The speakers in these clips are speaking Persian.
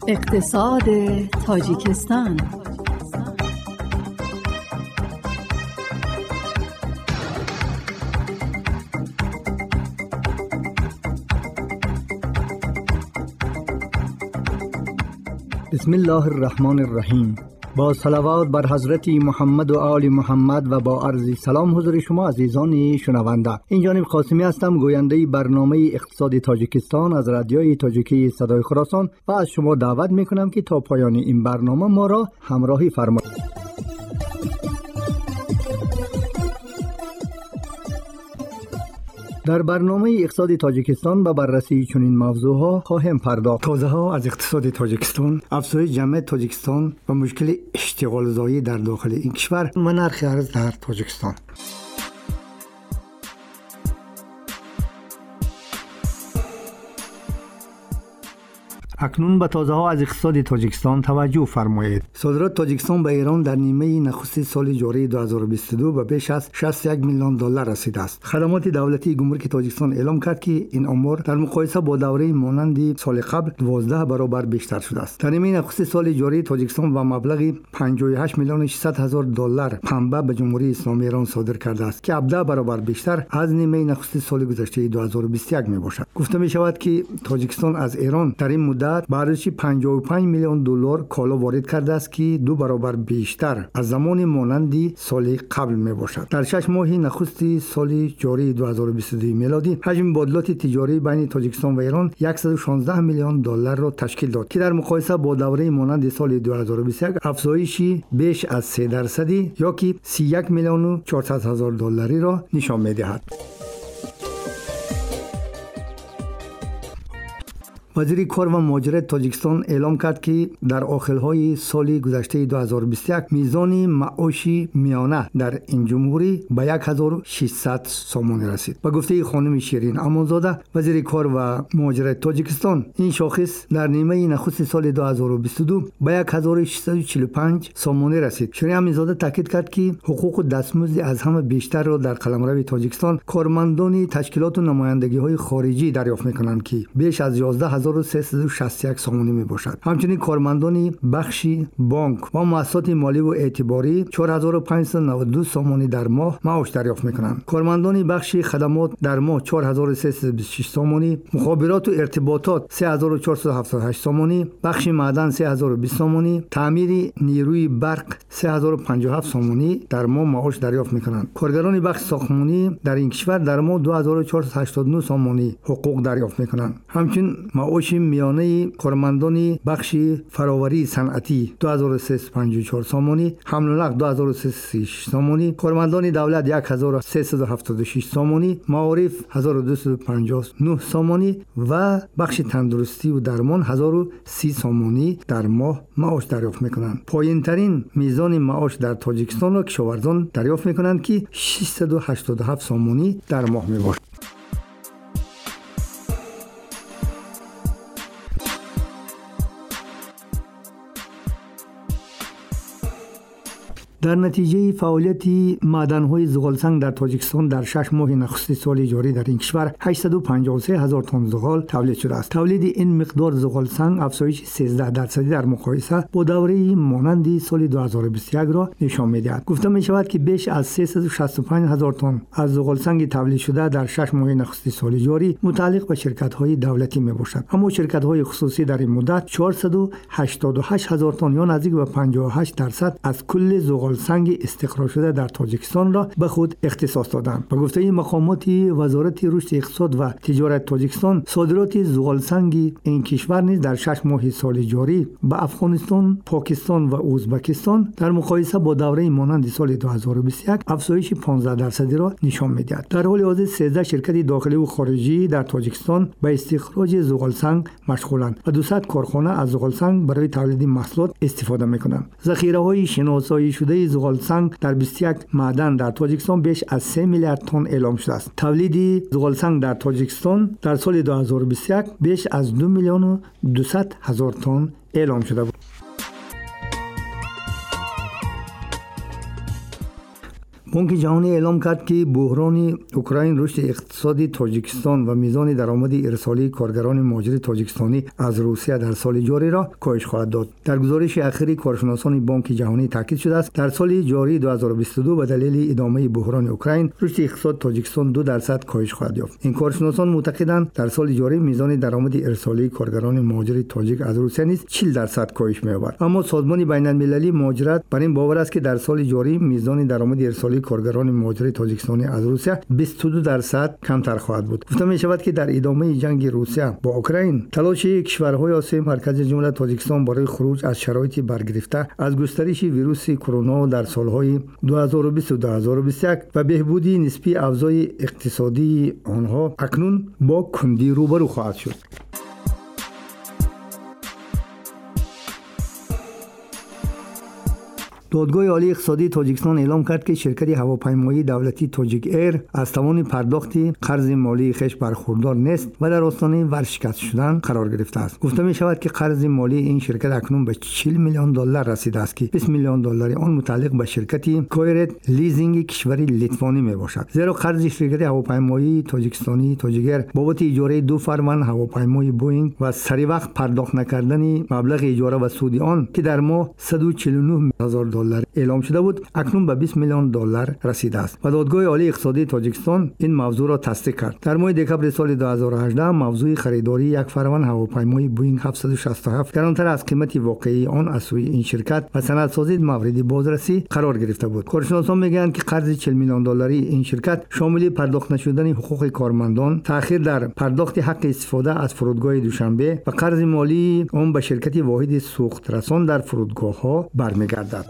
اقتصاد تاجیکستان. بسم الله الرحمن الرحیم. با صلوات بر حضرت محمد و آل محمد و با عرض سلام حضور شما عزیزان شنونده. این جانب قاسمی هستم، گوینده برنامه اقتصاد تاجیکستان از رادیوی تاجیکی صدای خراسان و از شما دعوت میکنم که تا پایان این برنامه ما را همراهی فرمایید. در برنامه اقتصاد تاجیکستان به بررسی چنین موضوعها خواهیم پرداخت. توضیحات از اقتصاد تاجیکستان، افزایش جمعیت تاجیکستان و مشکل اشتغال زایی در داخل این کشور و نرخ ارز در تاجیکستان. اکنون به توضیحات از اقتصاد تاجیکستان توجه فرمایید. صادرات تاجیکستان به ایران در نیمه نخست سال جاری 2022 به بیش از 61 میلیون دلار رسیده است. خدمات دولتی گمرک تاجیکستان اعلام کرد که این آمار در مقایسه با دوره مانند سال قبل 12 برابر بیشتر شده است. در نیمه نخست سال جاری تاجیکستان با مبلغ 58 میلیون 600 هزار دلار پنبه به جمهوری اسلامی ایران صادر کرده است که 17 برابر بیشتر از نیمه نخست سال گذشته 2021 می باشد. گفته می شود که تاجیکستان از ایران در این مدت به ارزش 55 میلیون دلار کالا وارد کرده است که 2 برابر بیشتر از زمان مانند سال قبل می باشد. در 6 ماه نخست سال جاری 2022 میلادی حجم مبادلات تجاری بین تاجیکستان و ایران 116 میلیون دلار را تشکیل داد که در مقایسه با دوره مانند سال 2021 افزایشی بیش از 3% یا که 31 میلیون و 400 هزار دلاری را نشان می دهد. وزیر کار و مهاجرت تاجیکستان اعلام کرد که در آخرهای سال گذشته 2021 میزان معاش میانه در این جمهوری به 1600 سومون رسید. با گفته خانم شیرین امانزاده وزیر کار و مهاجرت تاجیکستان، این شاخص در نیمه نخست سال 2022 به 1645 سومون رسید. شیرین امانزاده تاکید کرد که حقوق دستمزد از همه بیشتر را در قلمرو تاجیکستان کارمندان تشکیلات و نمایندگی‌های خارجی دریافت می‌کنند که بیش از 11361 سومونی می باشد. همچنین کارمندان بخش بانک و مؤسسات مالی و اعتباری 4592 سومونی در ماه معاش دریافت می کنند. کارمندان بخش خدمات در ماه 4326 سومونی، مخابرات و ارتباطات 3478 سومونی، بخش معدن 3020 سومونی، تعمیر نیروی برق 3057 سومونی در ماه معاش دریافت می کنند. کارگران بخش ساختمانی در این کشور در ماه 2489 سومونی حقوق دریافت می کنند. همچنین معاش میانه کارمندان بخش فراوری صنعتی 2354 سومونی، حمل و نقل 2336 سومونی، کارمندان دولت 1376 سومونی، معارف 1259 سومونی و بخش تندرستی و درمان 1030 سومونی در ماه معاش دریافت میکنند. پایین ترین میزان معاش در تاجیکستان را کشاورزان دریافت میکنند که 687 سومونی در ماه میباشد. در نتیجه فعالیت معدن‌های زغالسنگ در تاجیکستان در 6 ماه نخست سال جاری در این کشور 853 هزار تن زغال تولید شده است. تولید این مقدار زغالسنگ افزایش 13% در مقایسه با دوره مانند سال 2021 را نشان می‌دهد. گفته می‌شود که بیش از 365 هزار تن از زغالسنگ تولید شده در 6 ماه نخست سال جاری متعلق به شرکت‌های دولتی میباشد. اما شرکت‌های خصوصی در این مدت 488 هزار تن یا نزدیک به 58% از کل زغالسنگ استخراج شده در تاجیکستان را به خود اختصاص دادند. به گفته مقامات وزارت رشد اقتصاد و تجارت تاجیکستان، صادرات زغالسنگ این کشور نیز در 6 ماه سال جاری به افغانستان، پاکستان و ازبکستان در مقایسه با دوره مانند سال 2021 افزایش 15% را نشان می‌دهد. در حال حاضر 13 شرکت داخلی و خارجی در تاجیکستان به استخراج زغالسنگ مشغولند و 200 کارخانه از زغالسنگ برای تولید محصولات استفاده می‌کنند. ذخیره‌های شناسایی شده زغالسنگ در 21 معدن در تاجیکستان بیش از 3 میلیارد تن اعلام شده است. تولید زغالسنگ در تاجیکستان در سال 2021 بیش از 2 میلیون و 200 هزار تن اعلام شده بود. بانک جهانی اعلام کرد که بحران اوکراین رشد اقتصادی تاجیکستان و میزان درآمد ارسالی کارگران مهاجر تاجیکستانی از روسیه در سال جاری را کاهش خواهد داد. در گزارش اخیری کارشناسان بانک جهانی تاکید شده است در سال جاری 2022 به دلیل ادامه بحران اوکراین رشد اقتصاد تاجیکستان 2% کاهش خواهد یافت. این کارشناسان معتقدند در سال جاری میزان درآمد ارسالی کارگران مهاجر تاجیک از روسیه نیز 40% کاهش می‌یابد. اما سازمان بین‌المللی مهاجرت بر این باور است که در سال جاری میزان درآمد ارسالی کارگران مهاجر تاجیکستانی از روسیه 22% کمتر خواهد بود. گفته می شود که در ادامه جنگ روسیه با اوکراین تلاش کشورهای آسیای مرکزی جمله تاجیکستان برای خروج از شرایط برگرفته از گسترش ویروس کرونا در سالهای 2020 و 2021 و بهبودی نسبی افزای اقتصادی آنها اکنون با کندی روبرو خواهد شد. دادگاه عالی اقتصادی تاجیکستان اعلام کرد که شرکت هواپیمایی دولتی تاجیک ایر از توان پرداخت قرض مالی خویش برخوردار نیست و در آستانه ورشکست شدن قرار گرفته است. گفته می شود که قرض مالی این شرکت اکنون به 40 میلیون دلار رسیده است که 20 میلیون دلار آن متعلق به شرکت کویرت لیزینگ کشوری لیتوانی می باشد. زیرا قرض شرکت هواپیمایی تاجیکستانی تاجیک ایر بابت اجاره 2 فرمان هواپیمای بوئینگ و سری وقت پرداخت نکردن مبلغ اجاره و سود آن که در ماه 149,000 دلار اعلام شده بود اکنون به 20 میلیون دلار رسیده است و دادگاه عالی اقتصادی تاجیکستان این موضوع را تصدیق کرد. در ماه دکمبر سال 2018 موضوع خریداری یک فرمان هواپیمای بوئینگ 767 گرانتر از قیمت واقعی آن از سوی این شرکت و سندسازی مورد بازرسی قرار گرفته بود. کارشناسان میگویند که قرض 40 میلیون دلاری این شرکت شامل پرداخت نشدن حقوق کارمندان، تأخیر در پرداخت حق استفاده از فرودگاه دوشنبه و قرض مالی آن به شرکت واحد سوخت رسان در فرودگاه‌ها برمیگردد.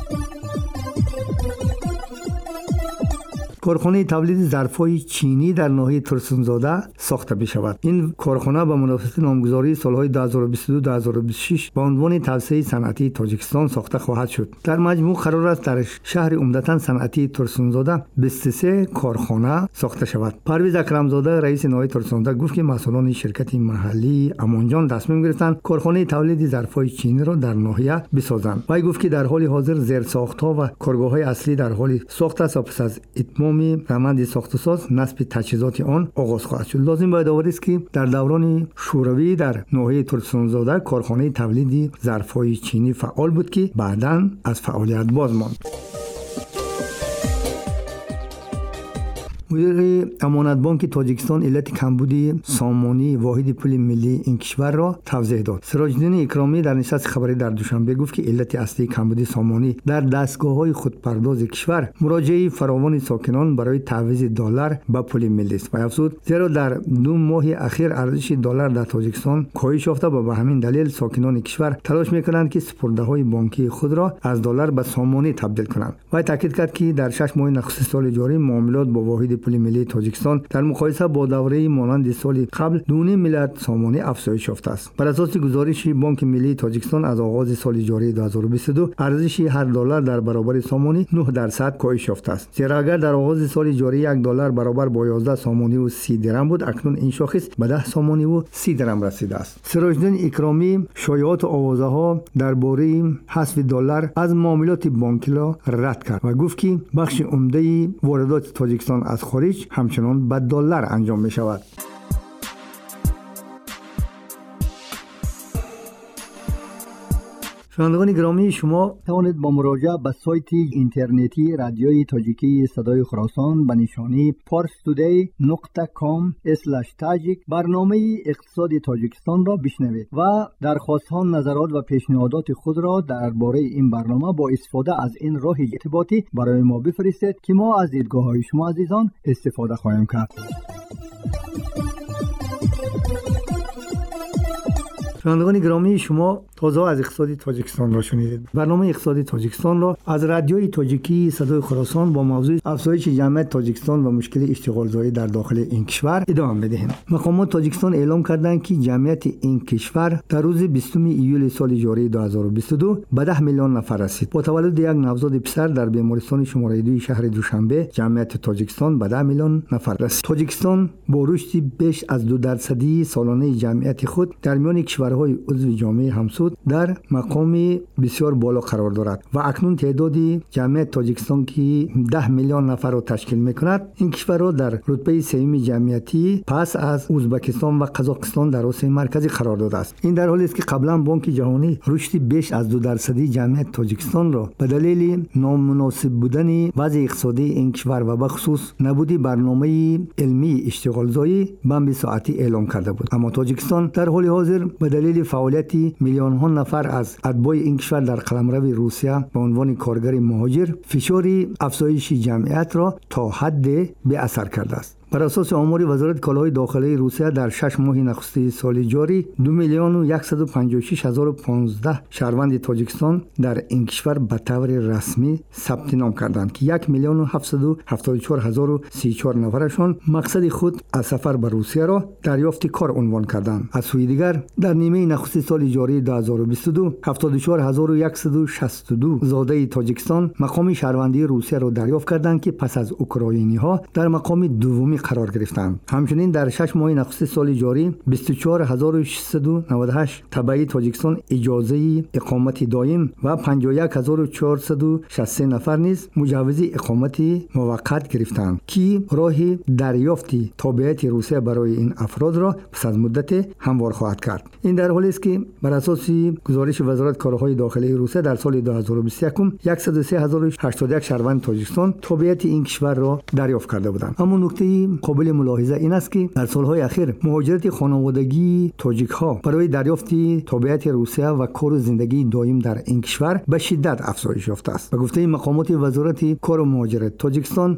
کارخانه تولید ظرف‌های چینی در ناحیه ترسونزاده ساخته می‌شود. این کارخانه به مناسبت نامگذاری سال‌های 2022-2026 با عنوان توسعه صنعتی تاجیکستان ساخته خواهد شد. در مجموع قرار است در شهر عمدتاً صنعتی ترسونزاده 23 کارخانه ساخته شود. پرویز اکرمزاده رئیس ناحیه ترسونزاده گفت که مسئولان شرکت محلی امانجان تصمیم گرفتند کارخانه تولید ظرف‌های چینی را در ناحیه بسازند. وی گفت که در حال حاضر زیرساخت‌ها و کارگاه‌های اصلی در حال ساخت است و پس از اتمام روند ساخت و ساز نصب تجهیزات آن آغاز خواهد شد. لازم باید آورد است که در دوران شوروی در ناحیه ترسونزاده کارخانه تولید ظرف‌های چینی فعال بود که بعداً از فعالیت باز ماند. مدیر امانت بانک تاجیکستان علت کمبود سامانی واحد پول ملی این کشور را توضیح داد. سراج‌الدین اکرامی در نشست خبری در دوشنبه گفت که علت اصلی کمبود سامانی در دستگاه‌های خودپرداز کشور مراجعه فراوان ساکنان برای تعویض دلار به پول ملی است و افزود زیرا در 2 ماه اخیر ارزش دلار در تاجیکستان کاهش یافته و به همین دلیل ساکنان کشور تلاش می‌کنند که سپرده‌های بانکی خود را از دلار به سامانی تبدیل کنند. و تاکید کرد که در 6 ماه نخست سال جاری معاملات با واحد پول ملی تاجیکستان در مقایسه با دوره مانند سال قبل 2.5 میلیارد سامانی افزایش یافته است. بر اساس گزارش بانک ملی تاجیکستان از آغاز سال جاری 2022 ارزش هر دلار در برابر سامانی 9% کاهش یافته است. زیرا اگر در آغاز سال جاری 1 دلار برابر با 11 سامانی و 30 درم بود اکنون این شاخص به 10 سامانی و 30 درم رسیده است. سراج‌الدین اکرامی شایعات و آوازه‌ها درباره حذف دلار از معاملات بانکی را رد کرد و گفت که بخش عمده واردات تاجیکستان از خارج همچنان به دلار انجام می شود. شنوندگان گرامی، شما توانید با مراجعه به سایت اینترنتی رادیوی تاجیکی صدای خراسان به نشانی parstoday.com/tajik برنامه اقتصاد تاجیکستان را بشنوید و درخواست‌ها، نظرات و پیشنهادات خود را درباره این برنامه با استفاده از این راه ارتباطی برای ما بفرستید که ما از دیدگاه‌های شما عزیزان استفاده خواهیم کرد. شنوندگان گرامی، شما تازه از اقتصاد تاجیکستان را شنیدید. برنامه اقتصاد تاجیکستان را از رادیوی تاجیکی صدای خراسان با موضوع افزایش جمعیت تاجیکستان و مشکل اشتغال زایی در داخل این کشور ادامه می‌دهیم. مقامات تاجیکستان اعلام کردند که جمعیت این کشور در روز 20 ایول سال جاری 2022 به 10 میلیون نفر رسید. با تولد یک نوزاد پسر در بیمارستان شماره 2 شهر دوشنبه جمعیت تاجیکستان به 10 میلیون نفر رسید. تاجیکستان با رشد بیش از 2% سالانه جمعیت خود در میان کشورهای عضو جامعه همسو توسط در مقام بسیار بالا قرار دارد و اکنون تعداد جمعیت تاجیکستان که 10 میلیون نفر را تشکیل میکند، این کشور را در رتبه سوم جمعیتی پس از ازبکستان و قزاقستان در آسیای مرکزی قرار داده است. این در حالی است که قبلا بانک جهانی رشد بیش از 2% جمعیت تاجیکستان را به دلیل نامناسب بودن وضع اقتصادی این کشور و به خصوص نبودی برنامه علمی اشتغالزایی بم ساعتی اعلام کرده بود. اما تاجیکستان در حال حاضر به دلیل فعالیت میلیون ها نفر از اتباع این کشور در قلمرو روسیه به عنوان کارگر مهاجر فشار افزایش جمعیت را تا حد به اثر کرده است. بر اساس آمار وزارت کالاهای داخلی روسیه در 6 ماه نخست سال جاری 2,156,015 شهروند تاجیکستان در این کشور به طور رسمی ثبت نام کردند که 1,774,034 نفرشان مقصد خود از سفر به روسیه را دریافت کار عنوان کردند. از سوی دیگر در نیمه نخست سال جاری 2022 74,162 زاده تاجیکستان مقام شهروندی روسیه را دریافت کردند که پس از اوکراینی ها در مقام دومی قرار گرفتند. همچنین در 6 ماه نخست سال جاری 24,698 تبعی تاجیکستان اجازه اقامت دائم و 51,463 نفر نیز مجوز اقامت موقت گرفتند که راه دریافت تابعیت روسیه برای این افراد را پس از مدت هموار خواهد کرد. این در حالی است که بر اساس گزارش وزارت کارهای داخلی روسیه در سال 2021 103,081 شهروند تاجیکستان تابعیت این کشور را دریافت کرده بودند. اما نکته قابل ملاحظه این است که در سالهای اخیر مهاجرت خانوادگی تاجیک ها برای دریافت تابعیت روسیه و کار و زندگی دائم در این کشور به شدت افزایش یافته است. به گفته مقامات وزارت کار و مهاجرت تاجیکستان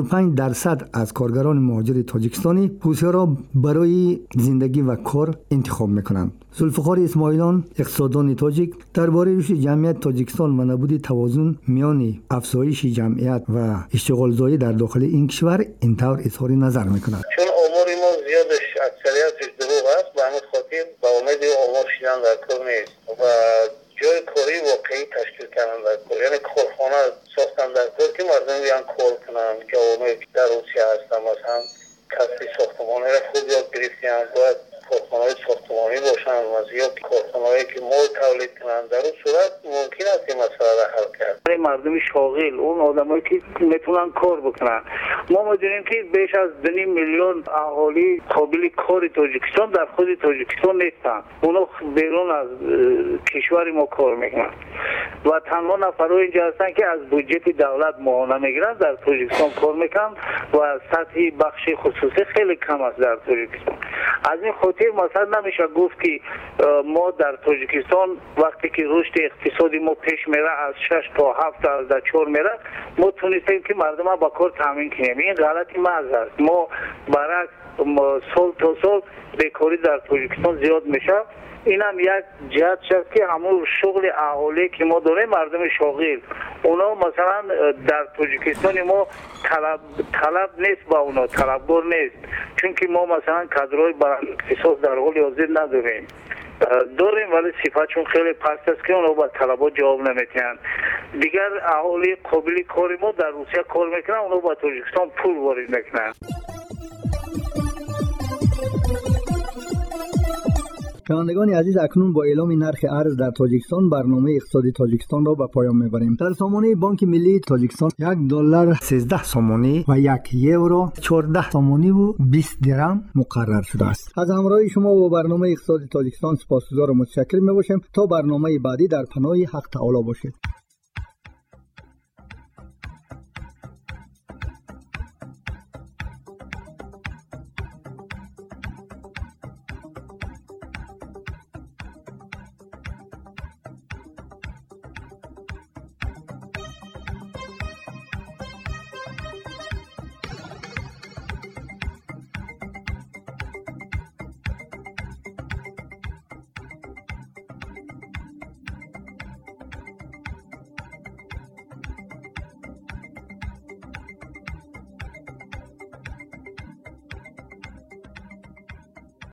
95% از کارگران مهاجر تاجیکستانی روسیه را برای زندگی و کار انتخاب میکنند. ذوالفقار اسماعیلان اقتصاددان تاجیک درباره رشد جمعیت تاجیکستان و نبود توازن میان افزایش جمعیت و اشتغالزایی در داخل این کشور اینطور اظهار نظر میکند. چون آمار ما زیادش اکثریتش دروغ است، به همین خاطر با امید آمار شدن در کار نیست و جای کاری واقعی تشکیل کردن در کار، یعنی کارخانه ساختن در کار که مردم بیان کار کنن. جوامعی در روسیه هستن مثلا کسب ساختمانی را خوب یاد گرفتن، باید کارخانه‌های ساختمانی باشن یا کارخانه‌ای که مال تولید کنن. در اون صورت ممکن است این مسئله را حل کرد. مردم شاغل، اون آدمایی که میتونن کار بکنن. ما می‌دونیم که بیش از 2 میلیون اهالی قابل کار تاجیکستان در خود تاجیکستان نیستن. اونا بیرون از کشور ما کار میکنن و تنها نفرای اینجا هستن که از بودجه دولت معاونه میگیرن در تاجیکستان کار میکنن و سطح بخش خصوصی خیلی کم است در تاجیکستان. از این خاطر مثلا نمیشه گفت که ما در تاجیکستان وقتی که رشد اقتصادی ما پیش میره از 6 تا 7 تا 4 میره ما تونستیم که مردم با کار تامین کنیم. این غلطی محض است. ما برعکس سال تا سال بیکاری در تاجیکستان زیاد میشه. این هم یک جهت شد که همون شغل اهالی که ما داریم مردم شاغل اونا مثلا در تاجیکستان ما طلب نیست، با اونا طلبگار نیست، چون که ما مثلا کادرهای برای اقتصاد در حال حاضر نداریم. داریم ولی صفتشون خیلی پست است که اونا با طلبات جواب نمیتونن. دیگر اهالی قابل کاری ما در روسیه کار میکنن، اونا با تاجیکستان پول وارد میکنن. شنوندگان عزیز، اکنون با اعلام نرخ ارز در تاجیکستان برنامه اقتصادی تاجیکستان را به پایان میبریم. در سامانه بانک ملی تاجیکستان $1 13 سامانی و 1 یورو 14 سامانی و 20 درم مقرر شده است. از همراهی شما با برنامه اقتصادی تاجیکستان سپاسگزار و متشکر میباشیم. تا برنامه بعدی در پناه حق تعالی باشید.